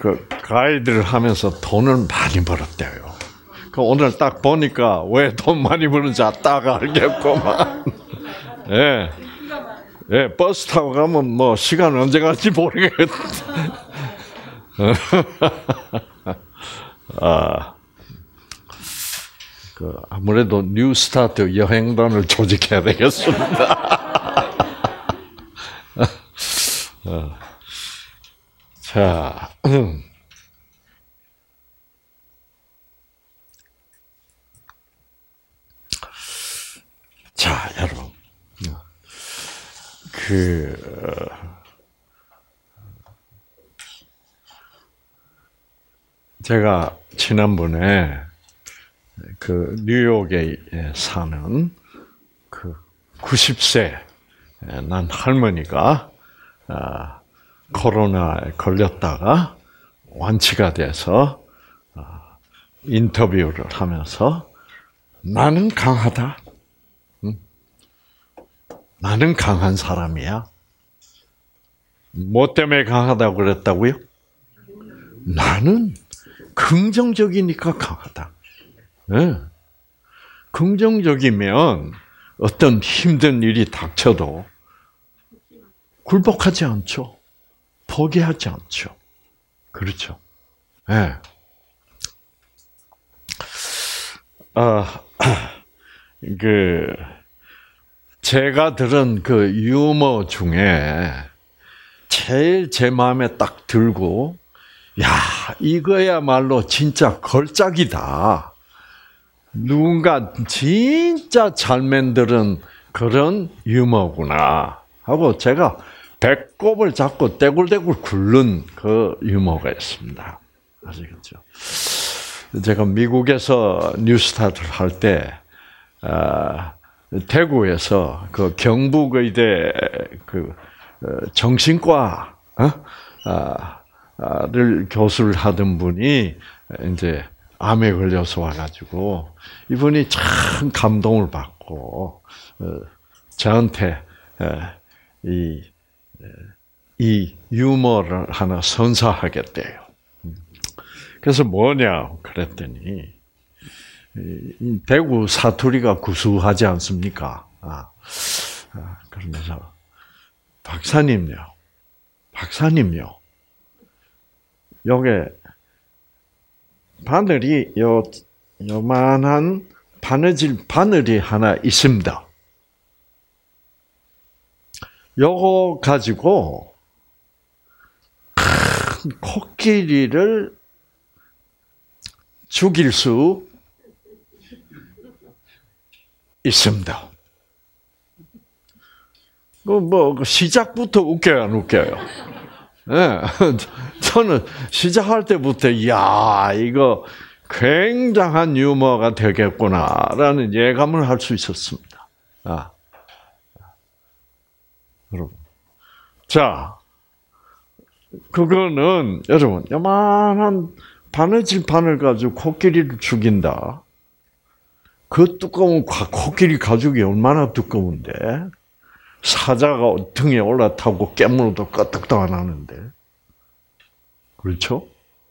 그 가이드를 하면서 돈을 많이 벌었대요. 그 오늘 딱 보니까 왜 돈 많이 버는지 딱 알겠구만. 예. 예, 버스 타고 가면 뭐 시간 언제 갈지 모르겠다. 아무래도 뉴스타트 여행단을 조직해야 되겠습니다. 자, 여러분, 제가 지난번에 그 뉴욕에 사는 그 90세 난 할머니가 코로나에 걸렸다가 완치가 돼서 인터뷰를 하면서 나는 강하다. 나는 강한 사람이야. 뭐 때문에 강하다고 그랬다고요? 나는 긍정적이니까 강하다. 네. 긍정적이면 어떤 힘든 일이 닥쳐도 굴복하지 않죠. 포기하지 않죠. 그렇죠. 네. 제가 들은 그 유머 중에 제일 제 마음에 딱 들고, 야, 이거야말로 진짜 걸작이다. 누군가 진짜 잘 만드는 그런 유머구나 하고 제가 배꼽을 잡고 떼굴떼굴 굴른 그 유머가 있습니다. 아시겠죠? 제가 미국에서 뉴스타트를 할 때 대구에서 그 경북의대 그 정신과 를 교수를 하던 분이 이제 암에 걸려서 와가지고 이분이 참 감동을 받고 저한테 이 유머를 하나 선사하겠대요. 그래서 뭐냐 그랬더니 대구 사투리가 구수하지 않습니까? 그러면서 박사님요, 요게 바늘이 요만한 바느질 바늘이 하나 있습니다. 요거 가지고 큰 코끼리를 죽일 수 있습니다. 시작부터 웃겨요, 안 웃겨요? 네, 저는 시작할 때부터, 이야, 이거 굉장한 유머가 되겠구나라는 예감을 할 수 있었습니다. 여러분. 자, 그거는, 여러분, 요만한 바느질 바늘 가지고 코끼리를 죽인다. 그 두꺼운 코끼리 가죽이 얼마나 두꺼운데, 사자가 등에 올라타고 깨물어도 끄떡도 안 하는데. 그렇죠?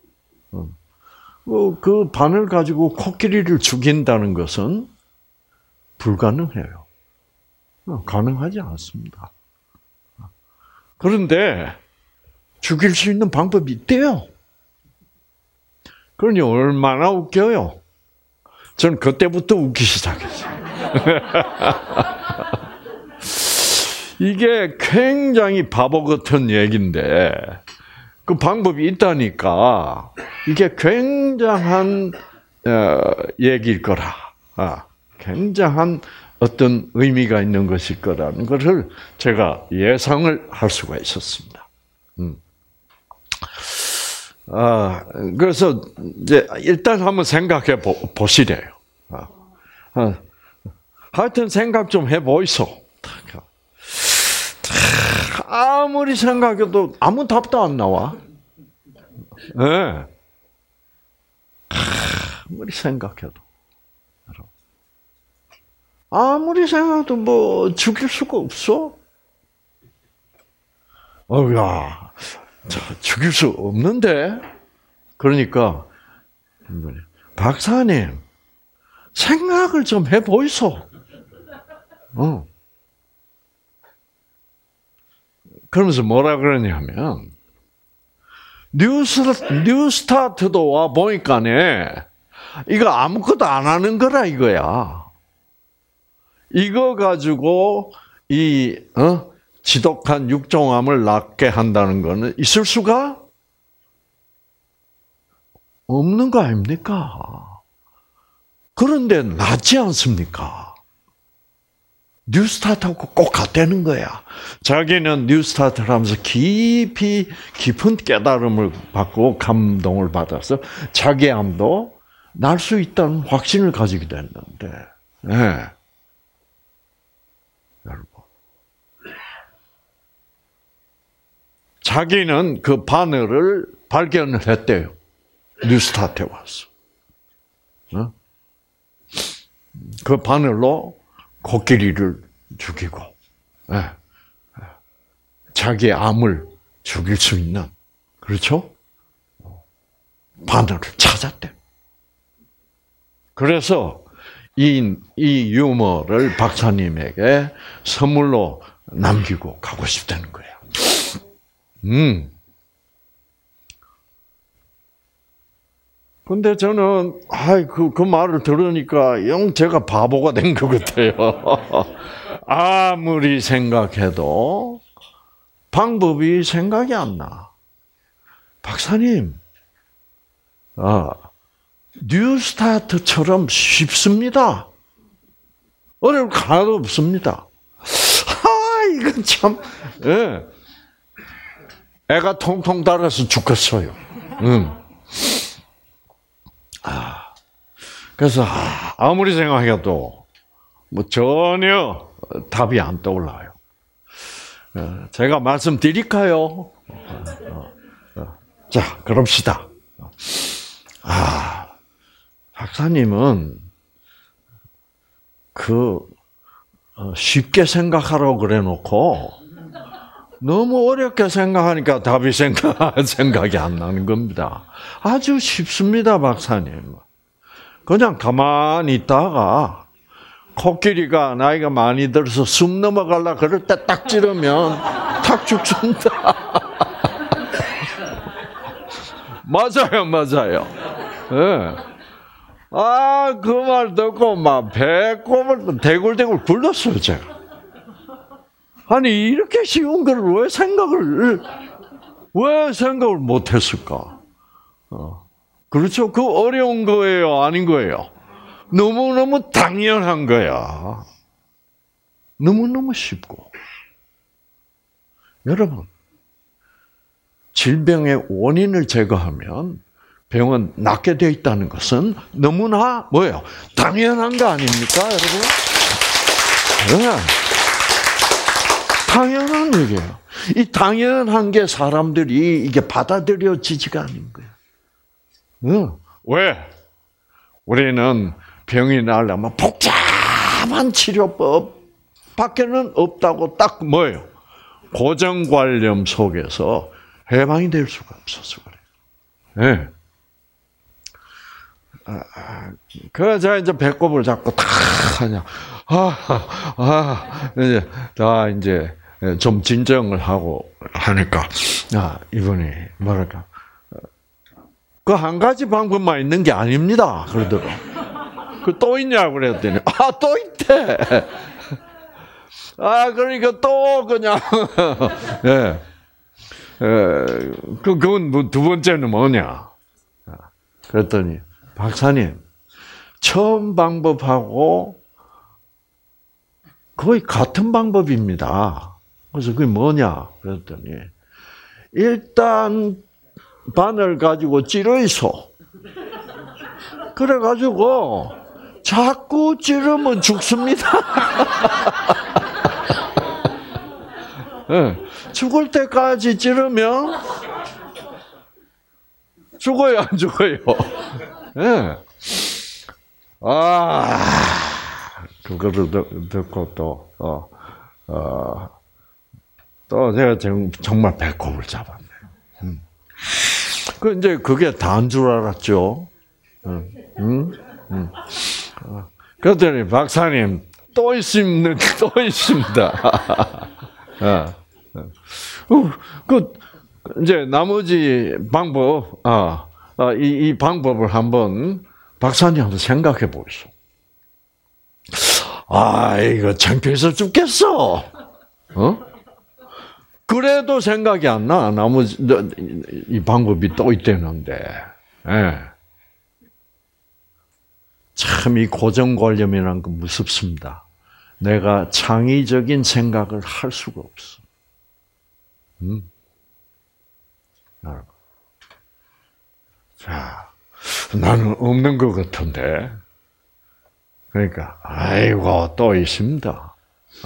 그 바늘 가지고 코끼리를 죽인다는 것은 불가능해요. 가능하지 않습니다. 그런데 죽일 수 있는 방법이 있대요. 그러니 얼마나 웃겨요. 전 그때부터 웃기 시작했어요. 이게 굉장히 바보 같은 얘기인데 그 방법이 있다니까 이게 굉장한 얘기일 거라. 굉장한 어떤 의미가 있는 것일 거라는 것을 제가 예상을 할 수가 있었습니다. 그래서 이제 일단 한번 생각해 보시래요. 하여튼 생각 좀 해보이소. 아무리 생각해도 아무 답도 안 나와. 네. 아무리 생각해도. 아무리 생각해도 뭐 죽일 수가 없어. 야, 죽일 수 없는데? 그러니까 박사님 생각을 좀 해보이소. 그러면서 뭐라 그러냐면 뉴스타트도 와 보니까네 이거 아무것도 안 하는 거라 이거야. 이거 가지고 이 지독한 육종암을 낫게 한다는 거는 있을 수가 없는 거 아닙니까? 그런데 낫지 않습니까? 뉴스타트하고 꼭 같다는 거야. 자기는 뉴스타트를 하면서 깊은 깨달음을 받고 감동을 받아서 자기 암도 날 수 있다는 확신을 가지게 됐는데, 네. 여러분. 자기는 그 바늘을 발견을 했대요. 뉴스타트에 와서. 그 바늘로 코끼리를 죽이고, 자기의 암을 죽일 수 있는, 그렇죠? 바늘을 찾았대. 그래서 이 유머를 박사님에게 선물로 남기고 가고 싶다는 거예요. 근데 저는, 그 말을 들으니까 영 제가 바보가 된 것 같아요. 아무리 생각해도 방법이 생각이 안 나. 박사님, 뉴스타트처럼 쉽습니다. 어려울 거 하나도 없습니다. 이건 참, 예. 애가 통통 달아서 죽겠어요. 그래서 아무리 생각해도 뭐 전혀 답이 안 떠올라요. 제가 말씀드릴까요? 자, 그럽시다. 박사님은 쉽게 생각하라고 그래놓고 너무 어렵게 생각하니까 답이 생각이 안 나는 겁니다. 아주 쉽습니다, 박사님. 그냥 가만히 있다가 코끼리가 나이가 많이 들어서 숨 넘어가려고 그럴 때 딱 찌르면 탁 죽습니다. 맞아요. 네. 그 말 듣고 막 배꼽을 대굴대굴 굴렀어요, 제가. 아니, 이렇게 쉬운 걸 왜 생각을 못 했을까? 그렇죠? 그 어려운 거예요? 아닌 거예요? 너무너무 당연한 거야. 너무너무 쉽고. 여러분, 질병의 원인을 제거하면 병은 낫게 되어 있다는 것은 너무나 뭐예요? 당연한 거 아닙니까, 여러분? 네. 당연한 얘기예요. 이 당연한 게 사람들이 이게 받아들여지지가 않는 거예요. 왜? 우리는 병이 나려면 복잡한 치료법 밖에는 없다고 딱 뭐예요? 고정관념 속에서 해방이 될 수가 없어서 그래요. 네. 그래서 이제 배꼽을 잡고 탁 하냐. 이제 좀 진정을 하고 하니까, 이분이 뭐랄까. 그 한 가지 방법만 있는 게 아닙니다. 그러더라고. 그 또 있냐고 그랬더니, 또 있대. 그러니까 또 그냥, 예. 그건 뭐 두 번째는 뭐냐. 그랬더니, 박사님, 처음 방법하고 거의 같은 방법입니다. 그래서 그게 뭐냐? 그랬더니, 일단 바늘 가지고 찌르이소. 그래가지고 자꾸 찌르면 죽습니다. 네, 죽을 때까지 찌르면 죽어요, 안 죽어요? 네. 그거를 듣고 또 제가 정말 배꼽을 잡았네요. 그 이제 그게 다인 줄 알았죠. 그랬더니 박사님 또 있습니다. 또 있습니다. 그 이제 나머지 방법, 이 방법을 한번 박사님 한번 생각해 보시오. 이거 창피해서 죽겠어. 그래도 생각이 안 나. 나머지 이 방법이 또 있다는데. 예. 참 이 고정관념이라는 건 무섭습니다. 내가 창의적인 생각을 할 수가 없어. 자, 나는 없는 것 같은데. 그러니까, 아이고, 또 있습니다.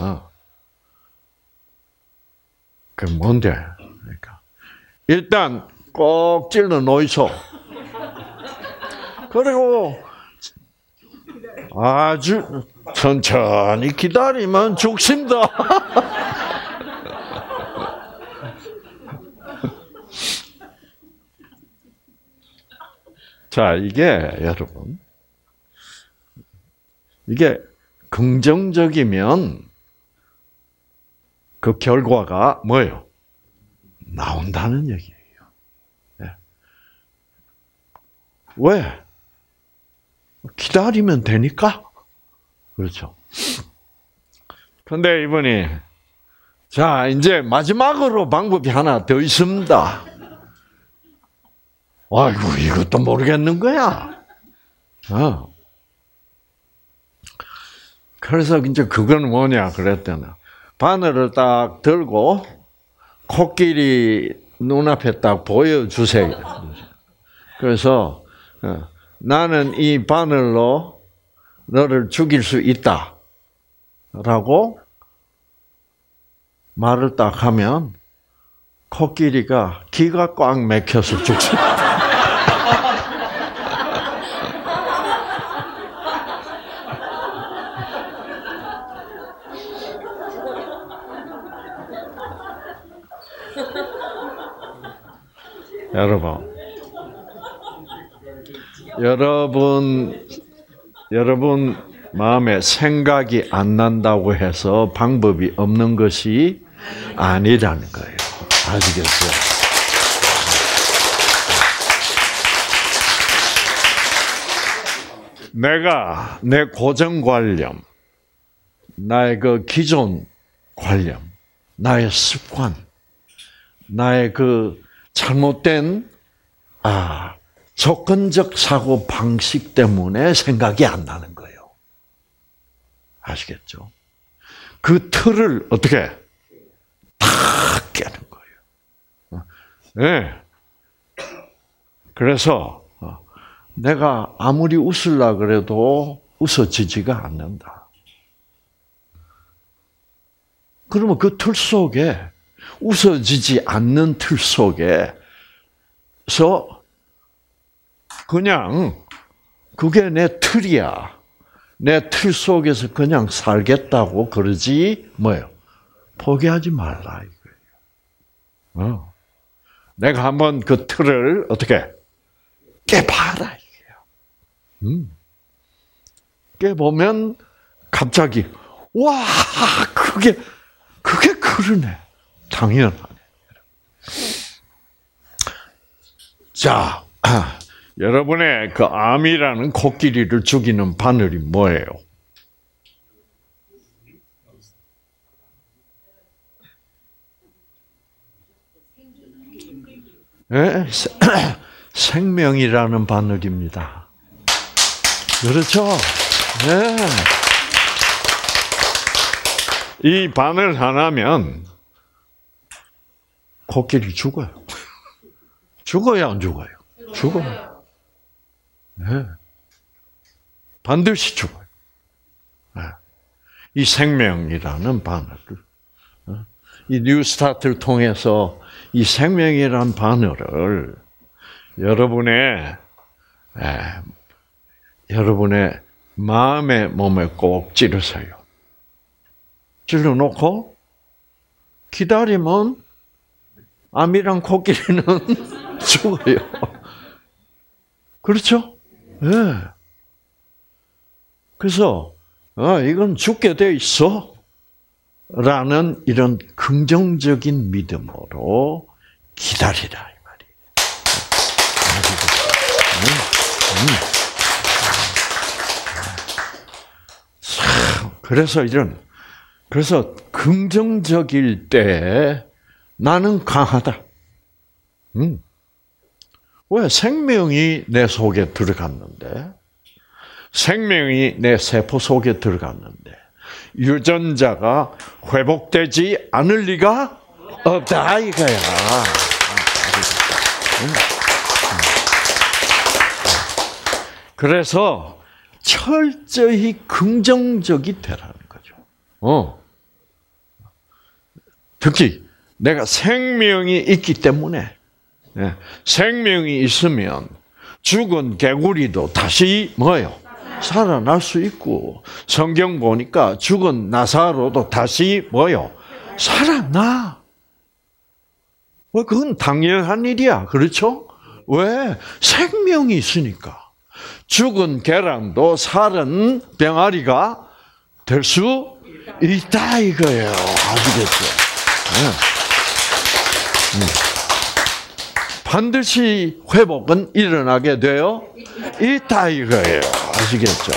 그 뭔데? 그러니까, 일단, 꼭 찔러 놓이소. 그리고, 아주 천천히 기다리면 죽습니다. 자, 이게 여러분, 이게 긍정적이면 그 결과가 뭐예요? 나온다는 얘기예요. 네. 왜? 기다리면 되니까. 그렇죠. 근데 이분이 자, 이제 마지막으로 방법이 하나 더 있습니다. 아이고, 이것도 모르겠는 거야. 그래서 이제 그건 뭐냐 그랬더니 바늘을 딱 들고 코끼리 눈앞에 딱 보여주세요. 그래서 나는 이 바늘로 너를 죽일 수 있다. 라고 말을 딱 하면 코끼리가 기가 꽉 막혀서 죽습니다. 여러분 마음에 생각이 안 난다고 해서 방법이 없는 것이 아니라는 거예요. 아시겠어요? 내가 내 고정관념, 나의 그 기존 관념, 나의 습관, 나의 그 잘못된 조건적 사고 방식 때문에 생각이 안 나는 거예요. 아시겠죠? 그 틀을 어떻게 탁 깨는 거예요. 네. 그래서 내가 아무리 웃으려 그래도 웃어지지가 않는다. 그러면 그 틀 속에 웃어지지 않는 틀 속에서 그냥 그게 내 틀이야. 내 틀 속에서 그냥 살겠다고 그러지 뭐예요? 포기하지 말라 이거예요. 내가 한번 그 틀을 어떻게 깨봐라 이거예요. 깨보면 갑자기 와 그게 그러네. 당연하네. 자, 여러분의 그 암이라는 코끼리를 죽이는 바늘이 뭐예요? 네? 생명이라는 바늘입니다. 그렇죠? 네. 이 바늘 하나면 코끼리 죽어요. 죽어요, 안 죽어요? 죽어요. 네. 반드시 죽어요. 네. 이 생명이라는 바늘을, 이 뉴스타트를 통해서 이 생명이라는 바늘을 여러분의 마음의 몸에 꼭 찌르세요. 찔러놓고 기다리면 암이랑 코끼리는 죽어요. 그렇죠? 예. 네. 그래서 이건 죽게 돼 있어. 라는 이런 긍정적인 믿음으로 기다리라 이 말이에요. 그래서 긍정적일 때 나는 강하다. 왜? 생명이 내 속에 들어갔는데, 생명이 내 세포 속에 들어갔는데, 유전자가 회복되지 않을 리가 없다 이거야. 그래서 철저히 긍정적이 되라는 거죠. 특히 내가 생명이 있기 때문에, 생명이 있으면 죽은 개구리도 다시 뭐예요? 살아날 수 있고, 성경 보니까 죽은 나사로도 다시 뭐예요? 살아나. 그건 당연한 일이야. 그렇죠? 왜? 생명이 있으니까. 죽은 계란도 살은 병아리가 될 수 있다 이거예요. 아시겠죠? 반드시 회복은 일어나게 되어 있다 이거예요. 아시겠죠?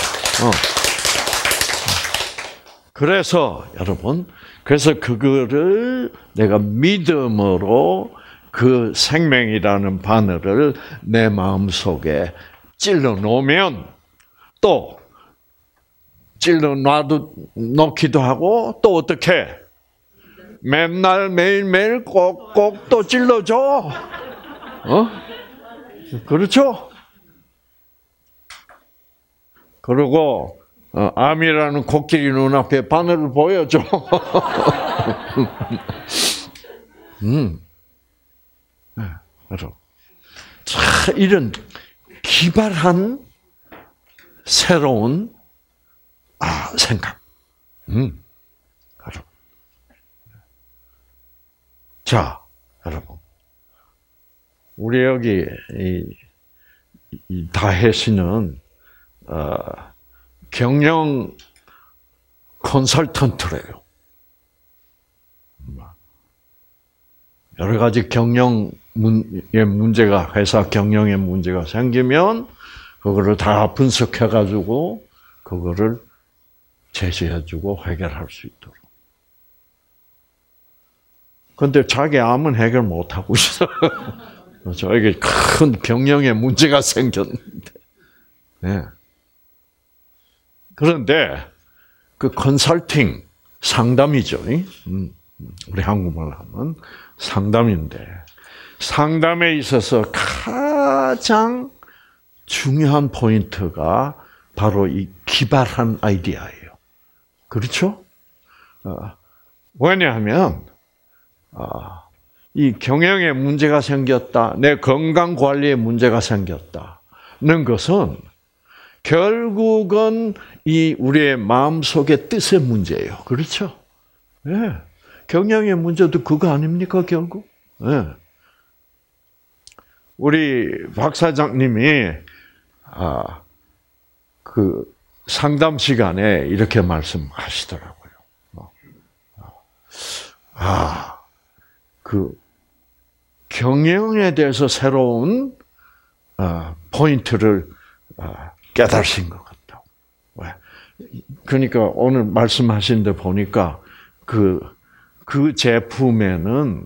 그래서 여러분, 그래서 그거를 내가 믿음으로 그 생명이라는 바늘을 내 마음 속에 찔러 놓으면 또 찔러 놓기도 하고 또 어떻게 맨날 매일매일 꼭꼭 또 찔러줘. 그렇죠? 그리고 암이라는 코끼리 눈앞에 바늘을 보여줘. 자, 이런 기발한 새로운 생각. 자, 여러분, 우리 여기 이 다혜씨는 경영 컨설턴트래요. 여러 가지 경영에 문제가, 회사 경영에 문제가 생기면 그거를 다 분석해가지고 그거를 제시해주고 해결할 수 있도록. 근데 자기 암은 해결 못하고 있어. 저에게 큰 경영에 문제가 생겼는데. 네. 그런데 그 컨설팅, 상담이죠. 우리 한국말로 하면 상담인데, 상담에 있어서 가장 중요한 포인트가 바로 이 기발한 아이디어예요. 그렇죠? 왜냐하면 이 경영에 문제가 생겼다, 내 건강 관리에 문제가 생겼다는 것은 결국은 이 우리의 마음속의 뜻의 문제예요. 그렇죠? 네. 경영의 문제도 그거 아닙니까, 결국? 네. 우리 박 사장님이 그 상담 시간에 이렇게 말씀하시더라고요. 그 경영에 대해서 새로운 포인트를 깨달으신 것 같다. 왜? 그러니까 오늘 말씀하신 데 보니까 그 제품에는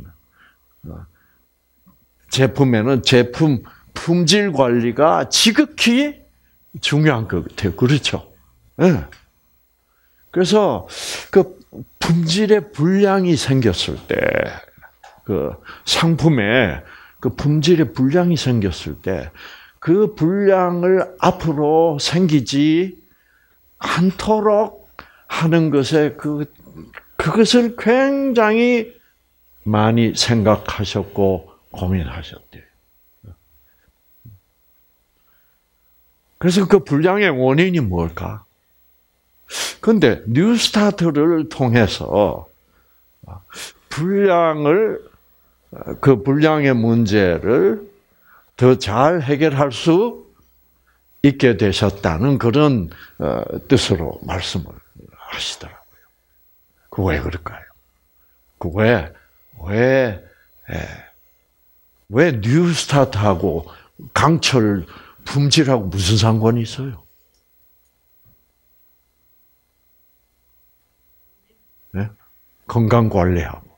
제품 품질 관리가 지극히 중요한 것 같아요. 그렇죠? 네. 그래서 그 품질의 불량이 생겼을 때, 그 상품에 그 품질의 불량이 생겼을 때, 그 불량을 앞으로 생기지 않도록 하는 것에 그것을 굉장히 많이 생각하셨고 고민하셨대요. 그래서 그 불량의 원인이 뭘까? 그런데 뉴스타트를 통해서 그 불량의 문제를 더 잘 해결할 수 있게 되셨다는 그런 뜻으로 말씀을 하시더라고요. 그 왜 그럴까요? 그 왜 뉴스타트하고 강철 품질하고 무슨 상관이 있어요? 네? 건강 관리하고.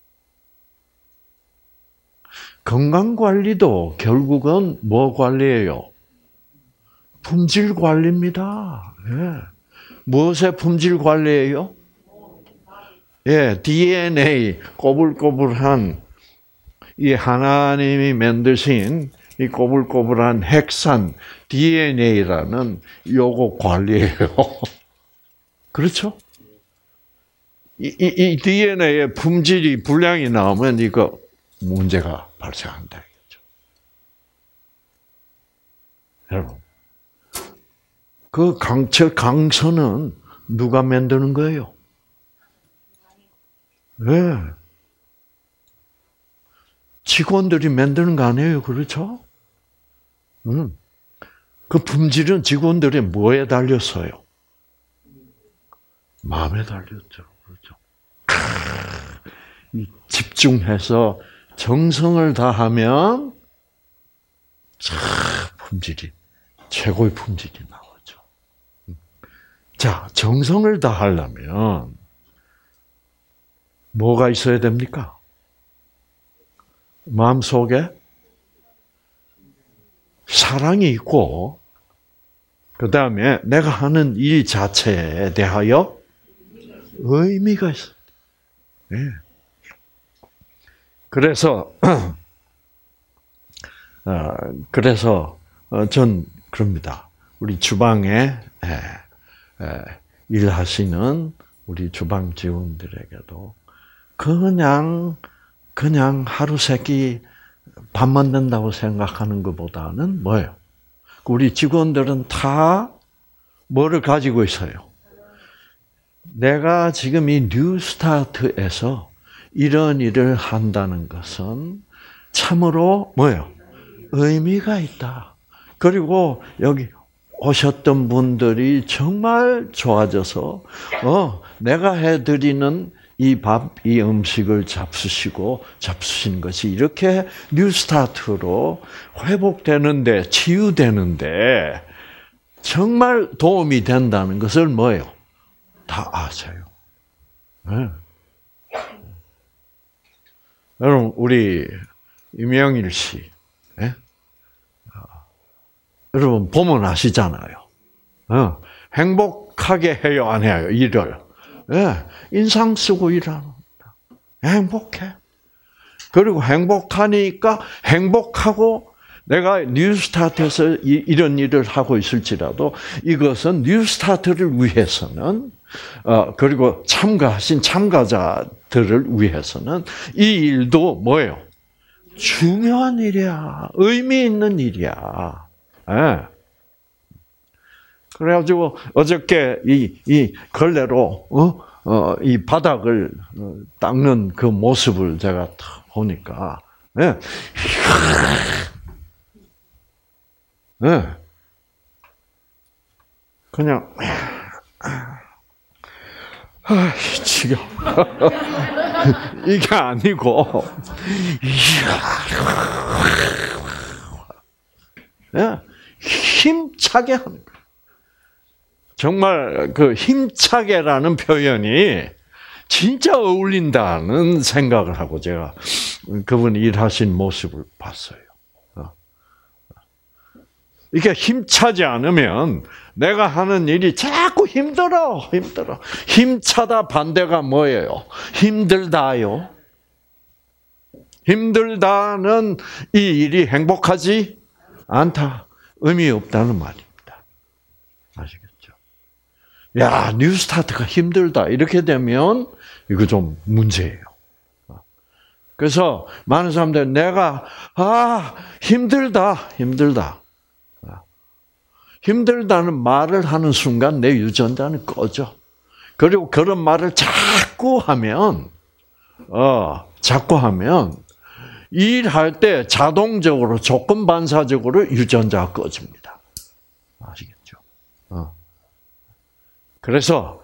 건강 관리도 결국은 뭐 관리예요? 품질 관리입니다. 예. 무엇의 품질 관리예요? 예, DNA 꼬불꼬불한 이 하나님이 만드신 이 꼬불꼬불한 핵산 DNA라는 요거 관리예요. 그렇죠? 이 DNA의 품질이 불량이 나오면 이거 문제가 발생한다. 여러분, 그 강선은 누가 만드는 거예요? 네. 직원들이 만드는 거 아니에요, 그렇죠? 그 품질은 직원들의 뭐에 달렸어요? 마음에 달렸죠, 그렇죠? 집중해서 정성을 다하면 품질이 최고의 품질이 나오죠. 자, 정성을 다하려면 뭐가 있어야 됩니까? 마음속에 사랑이 있고, 그 다음에 내가 하는 일 자체에 대하여 의미가 있어요. 네. 그래서 전 그럽니다. 우리 주방에 일하시는 우리 주방 직원들에게도 그냥 하루 세끼 밥 만든다고 생각하는 것보다는 뭐예요? 우리 직원들은 다 뭐를 가지고 있어요? 내가 지금 이 뉴스타트에서 이런 일을 한다는 것은 참으로 뭐예요? 의미가 있다. 그리고 여기 오셨던 분들이 정말 좋아져서 내가 해드리는 이 밥, 이 음식을 잡수신 것이 이렇게 뉴스타트로 회복되는데, 치유되는데 정말 도움이 된다는 것을 뭐예요? 다 아세요. 네. 여러분, 우리 이명일 씨, 네? 여러분 보면 아시잖아요. 행복하게 해요, 안 해요? 일을. 네. 인상 쓰고 일합니다. 행복해. 그리고 행복하니까 행복하고 내가 뉴스타트에서 이런 일을 하고 있을지라도 이것은 뉴스타트를 위해서는 그리고 참가하신 참가자들을 위해서는 이 일도 뭐예요? 중요한 일이야. 의미 있는 일이야. 네. 그래가지고 어저께 이 걸레로 이 바닥을 닦는 그 모습을 제가 보니까 네. 네. 그냥 지금 이게 아니고 네. 힘차게 하는 거예요. 정말 그 힘차게라는 표현이 진짜 어울린다는 생각을 하고 제가 그분 일하신 모습을 봤어요. 이게 힘차지 않으면 내가 하는 일이 자꾸 힘들어. 힘차다 반대가 뭐예요? 힘들다요. 힘들다는 이 일이 행복하지 않다. 의미 없다는 말입니다. 아시겠죠? 야, 뉴스타트가 힘들다. 이렇게 되면 이거 좀 문제예요. 그래서 많은 사람들은 내가 힘들다. 힘들다는 말을 하는 순간 내 유전자는 꺼져. 그리고 그런 말을 자꾸 하면 일할 때 자동적으로 조건 반사적으로 유전자가 꺼집니다. 아시겠죠? 그래서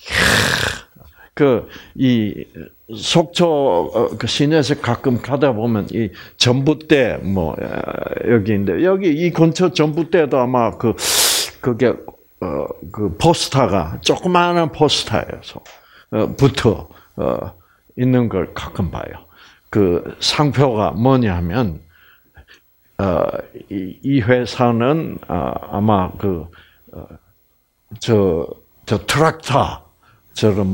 이 속초 그 시내에서 가끔 가다 보면 이 전봇대 뭐 여기인데 여기 이 근처 전봇대도 아마 그게 그 포스터가 조그마한 포스터에서 붙어 있는 걸 가끔 봐요. 그 상표가 뭐냐면 이 회사는 아마 저 트랙터처럼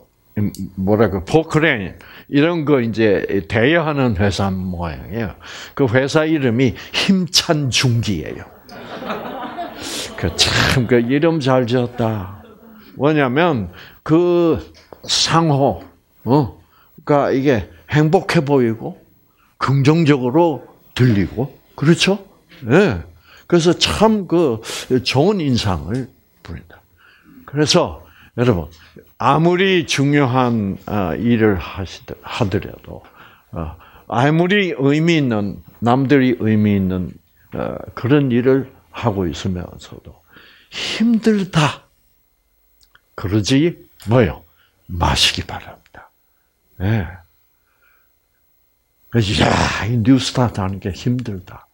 포크레인 이런 거 이제 대여하는 회사 모양이에요. 그 회사 이름이 힘찬 중기예요. 참 이름 잘 지었다. 뭐냐면 그 상호가 이게 행복해 보이고 긍정적으로 들리고 그렇죠? 네. 그래서 참 좋은 인상을 부린다. 그래서 여러분 아무리 중요한 일을 하더라도 아무리 의미 있는 남들이 의미 있는 그런 일을 하고 있으면서도 힘들다. 그러지 마시기 바랍니다. 네. 야, 이 뉴스타트 하는 게 힘들다.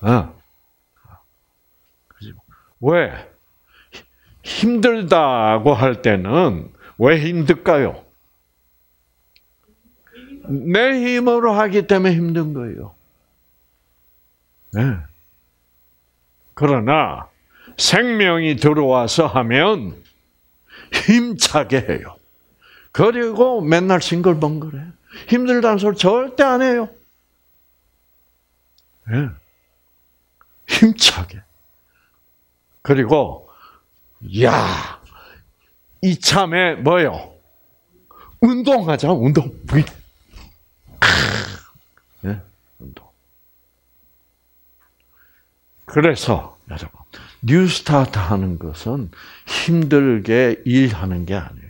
왜? 힘들다고 할 때는 왜 힘들까요? 내 힘으로 하기 때문에 힘든 거예요. 네. 그러나 생명이 들어와서 하면 힘차게 해요. 그리고 맨날 싱글벙글해. 힘들다는 소리 절대 안 해요. 네. 힘차게. 그리고 이참에 운동하자, 운동. 네, 운동. 그래서 여러분, 뉴스타트 하는 것은 힘들게 일하는 게 아니에요.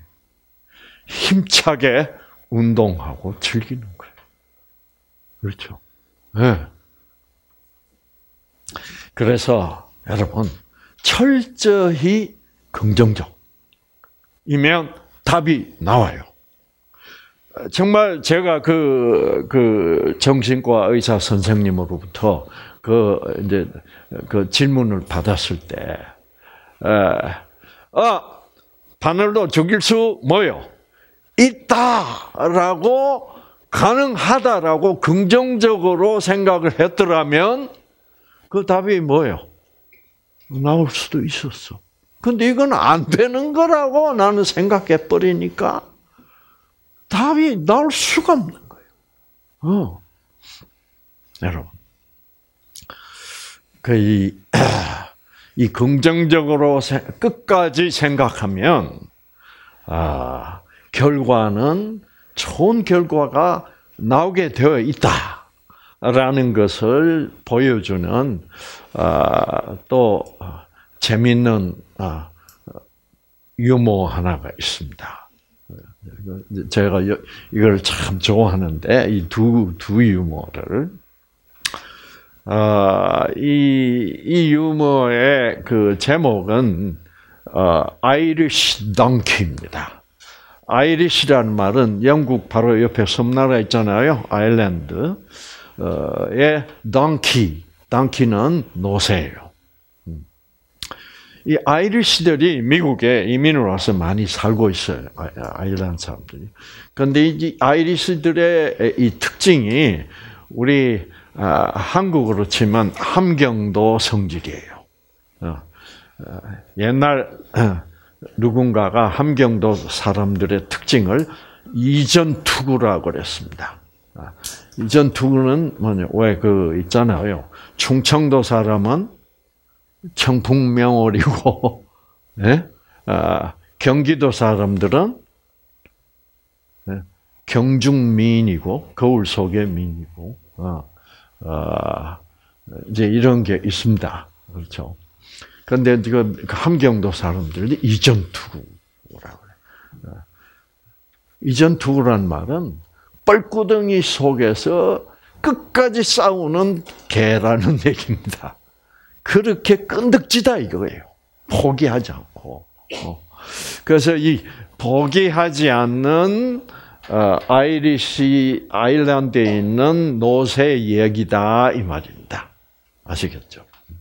힘차게 운동하고 즐기는 거예요. 그렇죠? 네. 그래서 여러분, 철저히 긍정적이면 답이 나와요. 정말 제가 그 정신과 의사 선생님으로부터 이제 그 질문을 받았을 때, 바늘로 죽일 수 있다라고 가능하다라고 긍정적으로 생각을 했더라면 그 답이 나올 수도 있었어. 근데 이건 안 되는 거라고 나는 생각해 버리니까 답이 나올 수가 없는 거예요. 여러분, 이 긍정적으로 끝까지 생각하면 결과는 좋은 결과가 나오게 되어 있다라는 것을 보여주는 또 재미있는 유머 하나가 있습니다. 제가 이걸 참 좋아하는데 이 두 유머를 이 유머의 그 제목은 아이리시 덩키입니다. 아이리시라는 말은 영국 바로 옆에 섬나라 있잖아요. 아일랜드의 덩키는 노새예요. 이 아이리시들이 미국에 이민을 와서 많이 살고 있어요. 아일랜드 사람들이. 그런데 이 아이리시들의 이 특징이 우리 한국으로 치면 함경도 성질이에요. 옛날 누군가가 함경도 사람들의 특징을 이전투구라고 그랬습니다. 이전투구는 왜 있잖아요. 충청도 사람은 청풍명월이고, 네? 경기도 사람들은 경중미인이고, 거울 속의 미인이고, 이제 이런 게 있습니다. 그렇죠. 그런데 함경도 사람들이 이전투구라고 그래요. 이전투구란 말은 뻘구덩이 속에서 끝까지 싸우는 개라는 얘기입니다. 그렇게 끈덕지다 이거예요. 포기하지 않고. 그래서 이 포기하지 않는 아일랜드에 있는 노새 얘기다 이 말입니다. 아시겠죠?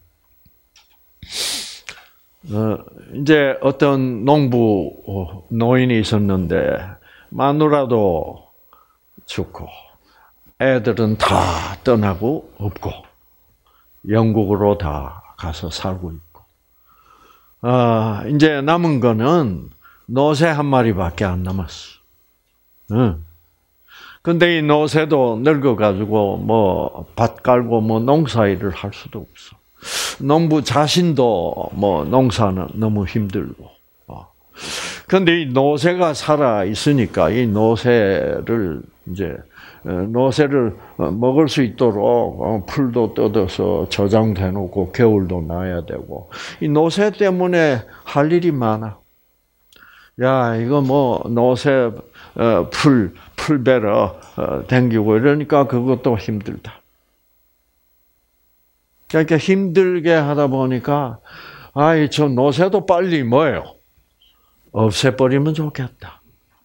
이제 어떤 농부 노인이 있었는데 마누라도 죽고 애들은 다 떠나고 없고 영국으로 다 가서 살고 있고 이제 남은 거는 노새 한 마리밖에 안 남았어. 근데 이 노새도 늙어가지고 뭐 밭 깔고 뭐 농사일을 할 수도 없어. 농부 자신도 뭐 농사는 너무 힘들고. 근데 이 노새가 살아 있으니까 이 노새를 먹을 수 있도록 풀도 뜯어서 저장해 놓고 겨울도 놔야 되고. 이 노새 때문에 할 일이 많아. 야, 이거 뭐 노새 풀 베러 댕기고 이러니까 그것도 힘들다. 그러니까 힘들게 하다 보니까 저 노새도 빨리 뭐예요? 없애버리면 좋겠다.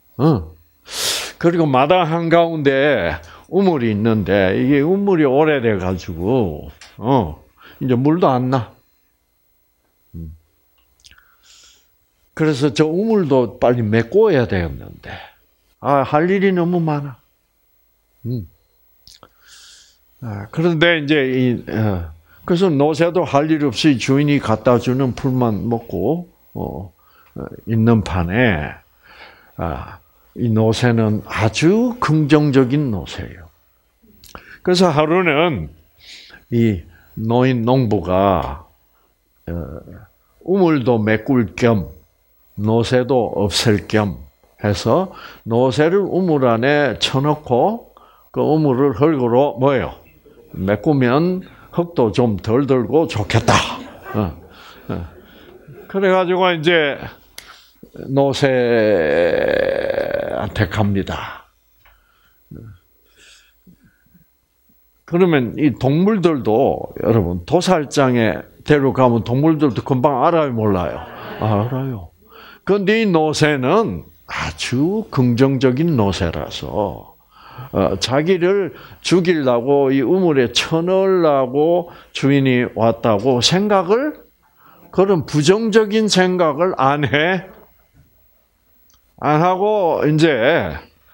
그리고 마당 한가운데 우물이 있는데 이게 우물이 오래돼 가지고 이제 물도 안 나. 그래서 저 우물도 빨리 메꿔야 되겠는데 할 일이 너무 많아. 그런데 이제 그래서 노새도 할 일 없이 주인이 갖다 주는 풀만 먹고 있는 판에 이 노새는 아주 긍정적인 노새예요. 그래서 하루는 이 노인 농부가 우물도 메꿀 겸 노새도 없앨 겸 해서 노새를 우물 안에 쳐넣고 그 우물을 흙으로 뭐예요? 메꾸면 흙도 좀 덜 들고 좋겠다. 그래가지고 이제 노새한테 갑니다. 그러면 이 동물들도 여러분 도살장에 데려가면 동물들도 금방 알아요, 몰라요? 알아요. 그런데 이 노새는 아주 긍정적인 노새라서 자기를 죽이려고 이 우물에 쳐넣으려고 주인이 왔다고 그런 부정적인 생각을 안 하고 이제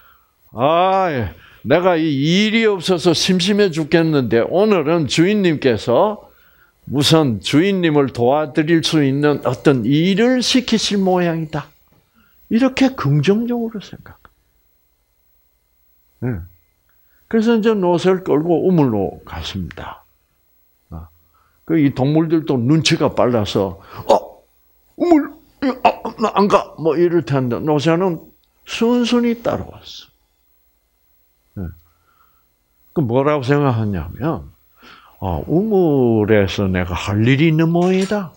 내가 이 일이 없어서 심심해 죽겠는데 오늘은 주인님께서 우선 주인님을 도와드릴 수 있는 어떤 일을 시키실 모양이다. 이렇게 긍정적으로 생각. 그래서 이제 노새를 끌고 우물로 갔습니다. 이 동물들도 눈치가 빨라서 우물 안 가 뭐 이럴 텐데 노새는 순순히 따라왔어. 그 뭐라고 생각하냐면 우물에서 내가 할 일이 있는 모양이다.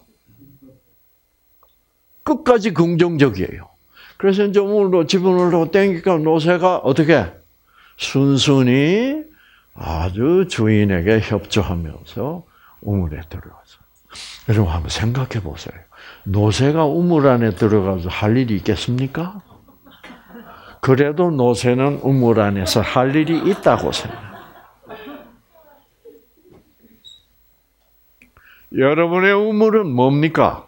끝까지 긍정적이에요. 그래서 이제 우물로 집어넣으려고 땡기니까 노새가 어떻게 순순히 아주 주인에게 협조하면서 우물에 들어가서. 여러분 한번 생각해 보세요. 노새가 우물 안에 들어가서 할 일이 있겠습니까? 그래도 노새는 우물 안에서 할 일이 있다고 생각해요. 여러분의 우물은 뭡니까?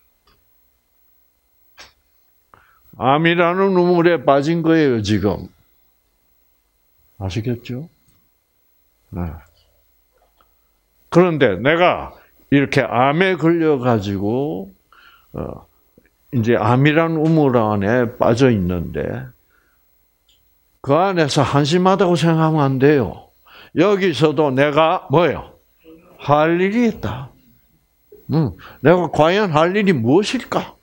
암이라는 우물에 빠진 거예요, 지금. 아시겠죠? 네. 그런데 내가 이렇게 암에 걸려가지고, 이제 암이라는 우물 안에 빠져 있는데, 그 안에서 한심하다고 생각하면 안 돼요. 여기서도 내가 뭐예요? 할 일이 있다. 내가 과연 할 일이 무엇일까?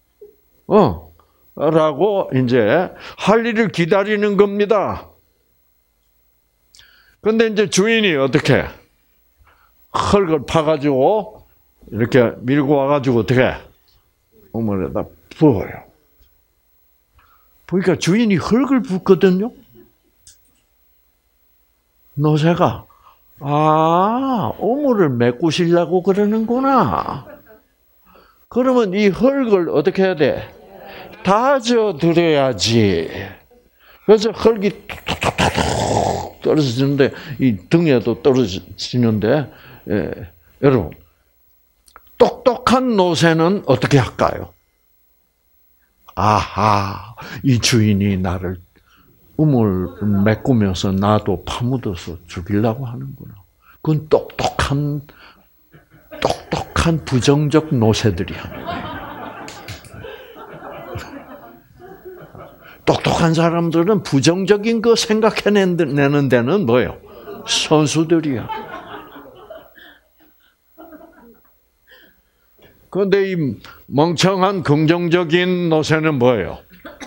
라고 이제 할 일을 기다리는 겁니다. 근데 이제 주인이 어떻게 흙을 파가지고 이렇게 밀고 와가지고 어떻게 우물에다 부어요. 보니까 주인이 흙을 붓거든요. 노새가 우물을 메꾸시려고 그러는구나. 그러면 이 흙을 어떻게 해야 돼? 다져드려야지. 그래서 흙이 툭툭툭 떨어지는데 이 등에도 떨어지는데 여러분 똑똑한 노새는 어떻게 할까요? 이 주인이 나를 우물 메꾸면서 나도 파묻어서 죽이려고 하는구나. 그건 똑똑한 부정적 노새들이 하는 거예요. 똑똑한 사람들은 부정적인 거 생각해내는 데는 뭐예요? 선수들이야. 그런데 이 멍청한 긍정적인 노새는 뭐예요?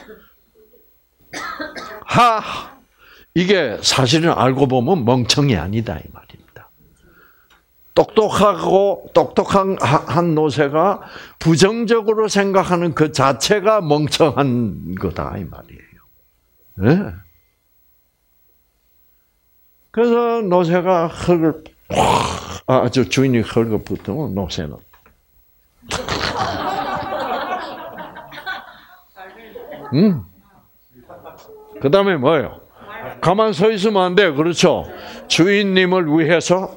이게 사실은 알고 보면 멍청이 아니다 이 말입니다. 똑똑한 한 노새가 부정적으로 생각하는 그 자체가 멍청한 거다 이 말이에요. 네. 그래서 노새가 흙을 주인이 흙을 붙으면 노새는 그 다음에 뭐예요? 가만 서 있으면 안 돼요. 그렇죠? 주인님을 위해서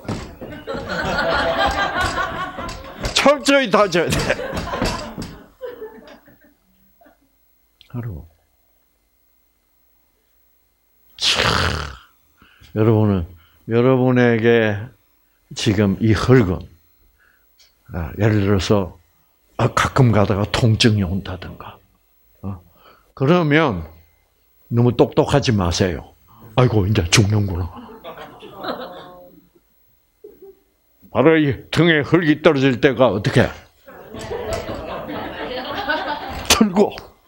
철저히 다져야 돼. 여러분에게 지금 이 흙은 예를 들어서 가끔 가다가 통증이 온다든가 그러면 너무 똑똑하지 마세요. 아이고 이제 죽는구나. 바로 이 등에 흙이 떨어질 때가 어떻게? 털고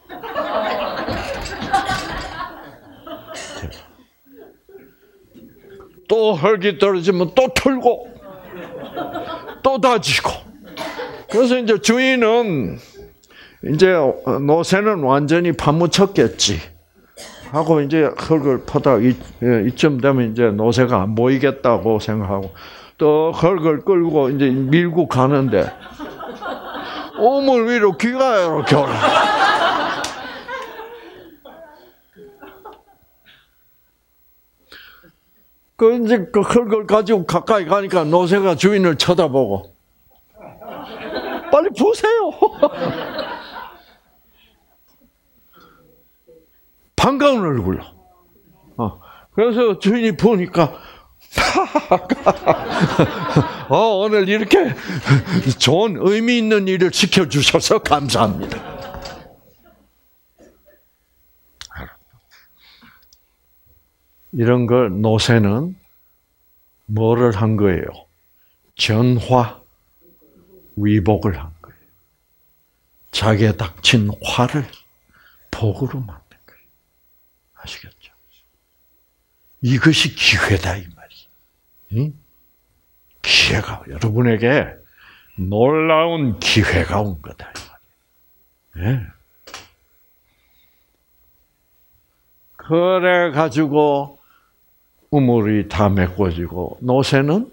또 흙이 떨어지면 또 털고 또 다지고. 그래서 이제 주인은 이제 노새는 완전히 파묻혔겠지 하고 이제 흙을 퍼다 이쯤 되면 이제 노새가 안 보이겠다고 생각하고 또 흙을 끌고 이제 밀고 가는데 우물 위로 귀가 이렇게 올라. 이제 그 흙을 가지고 가까이 가니까 노새가 주인을 쳐다보고 빨리 보세요. 반가운 얼굴로. 그래서 주인이 보니까 오늘 이렇게 좋은 의미 있는 일을 시켜주셔서 감사합니다. 이런 걸 노새는 뭐를 한 거예요? 전화 위복을 한 거예요. 자기에 닥친 화를 복으로 만든 거예요. 아시겠죠? 이것이 기회다 이 말이에요. 기회가 여러분에게 놀라운 기회가 온 거다 이 말이에요. 네. 그래 가지고 우물이 다 메꿔지고 노새는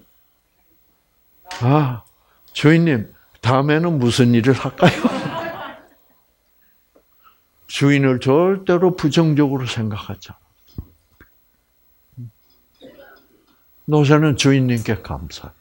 주인님 다음에는 무슨 일을 할까요? 주인을 절대로 부정적으로 생각하지 않아. 노새는 주인님께 감사해.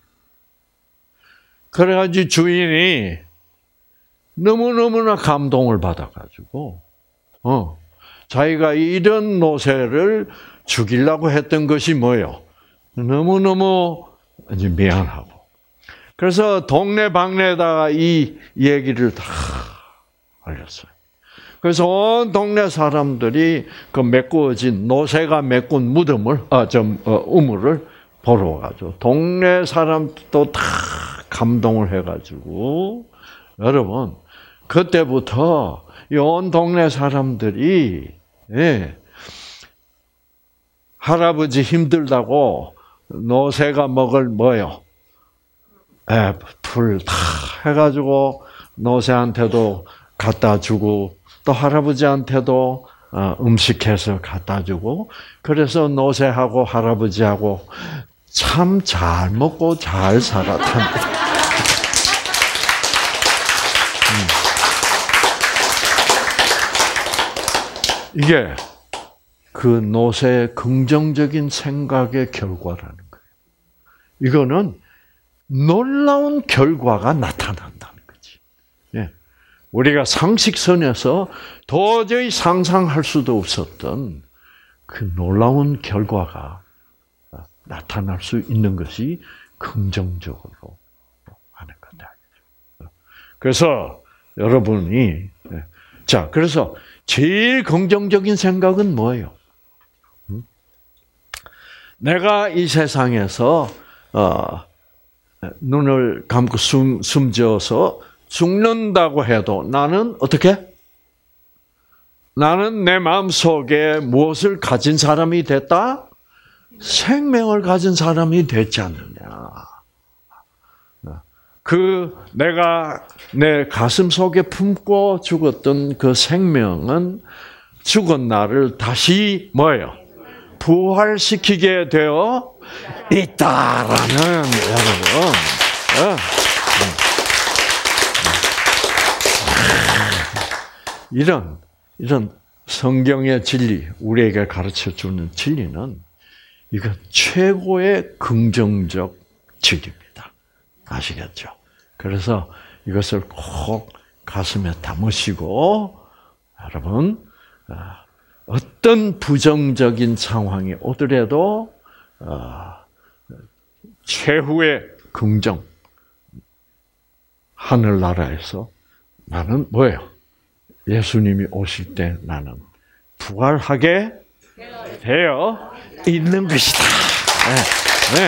그래가지고 주인이 너무너무나 감동을 받아가지고 자기가 이런 노새를 죽이려고 했던 것이 뭐예요? 너무너무 이제 미안하고. 그래서 동네방네에다가 이 얘기를 다 알렸어요. 그래서 온 동네 사람들이 그 메꾸어진 노새가 메꾼 무덤을, 우물을 보러 와가지고 동네 사람도 다 감동을 해가지고 여러분 그때부터 온 동네 사람들이 할아버지 힘들다고 노새가 먹을 뭐요? 풀 다 해가지고 노새한테도 갖다 주고 또 할아버지한테도 음식해서 갖다 주고, 그래서 노새하고 할아버지하고 참 잘 먹고 잘 살았답니다. 이게 그 노새의 긍정적인 생각의 결과라는 거예요. 이거는 놀라운 결과가 나타난다는 거지. 예. 우리가 상식선에서 도저히 상상할 수도 없었던 그 놀라운 결과가 나타날 수 있는 것이 긍정적으로 하는 거다. 그래서 여러분이 그래서 제일 긍정적인 생각은 뭐예요? 내가 이 세상에서 눈을 감고 숨져서 죽는다고 해도 나는 어떻게? 나는 내 마음속에 무엇을 가진 사람이 됐다? 생명을 가진 사람이 됐지 않느냐. 내가 내 가슴 속에 품고 죽었던 그 생명은 죽은 나를 다시 뭐예요? 부활시키게 되어 있다라는, 여러분. 이런 성경의 진리, 우리에게 가르쳐 주는 진리는 이건 최고의 긍정적 진리입니다. 아시겠죠? 그래서 이것을 꼭 가슴에 담으시고, 여러분, 어떤 부정적인 상황이 오더라도 최후의 긍정, 하늘나라에서 나는 뭐예요? 예수님이 오실 때 나는 부활하게 되어 있는 것이다. 네.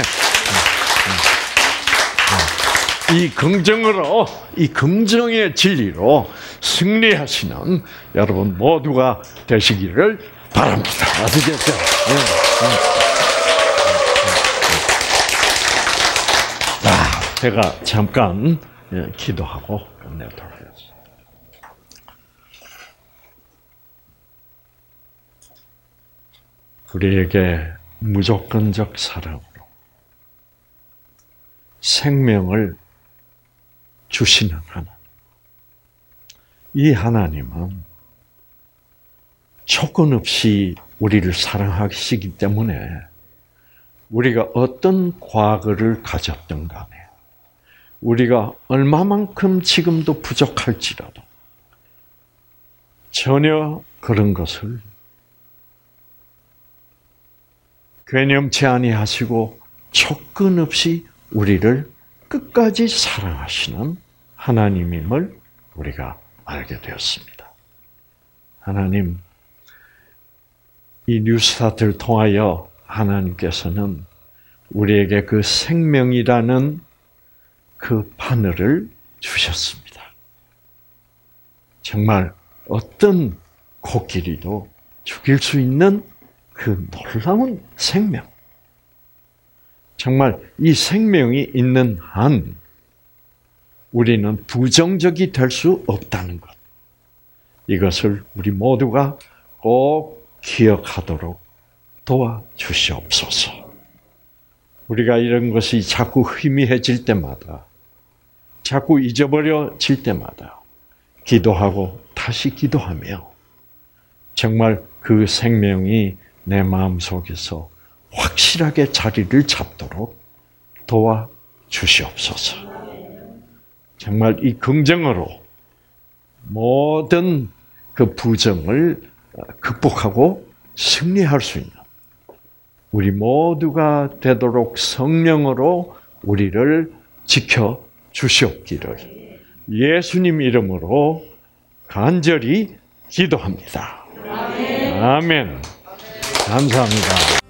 이 긍정으로, 이 긍정의 진리로 승리하시는 여러분 모두가 되시기를 바랍니다. 아시겠죠? 제가 잠깐 기도하고 끝내도록 하겠습니다. 우리에게 무조건적 사랑으로 생명을 주시는 하나님. 이 하나님은 조건 없이 우리를 사랑하시기 때문에 우리가 어떤 과거를 가졌든 간에 우리가 얼마만큼 지금도 부족할지라도 전혀 그런 것을 괴념치 아니하시고 조건 없이 우리를 끝까지 사랑하시는 하나님임을 우리가 알게 되었습니다. 하나님, 이 뉴스타트를 통하여 하나님께서는 우리에게 그 생명이라는 그 바늘을 주셨습니다. 정말 어떤 코끼리도 죽일 수 있는 그 놀라운 생명. 정말 이 생명이 있는 한 우리는 부정적이 될 수 없다는 것. 이것을 우리 모두가 꼭 기억하도록 도와주시옵소서. 우리가 이런 것이 자꾸 희미해질 때마다, 자꾸 잊어버려질 때마다 기도하고 다시 기도하며 정말 그 생명이 내 마음속에서 확실하게 자리를 잡도록 도와주시옵소서. 정말 이 긍정으로 모든 그 부정을 극복하고 승리할 수 있는 우리 모두가 되도록 성령으로 우리를 지켜 주시옵기를 예수님 이름으로 간절히 기도합니다. 아멘. 감사합니다.